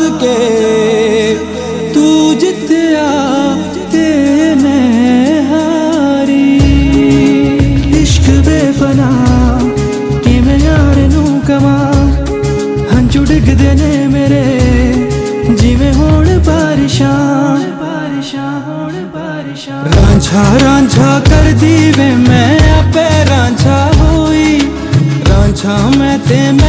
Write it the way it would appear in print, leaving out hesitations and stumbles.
के तू जितया ते मैं हारी। इश्क बेपनाह कि मैं यार नू कमा, हंझू डिगदे ने मेरे जिवें होण बारिशां। रांझा रांझा कर दी वे मैं आपे रांझा होई, रांझा मैं ते मैं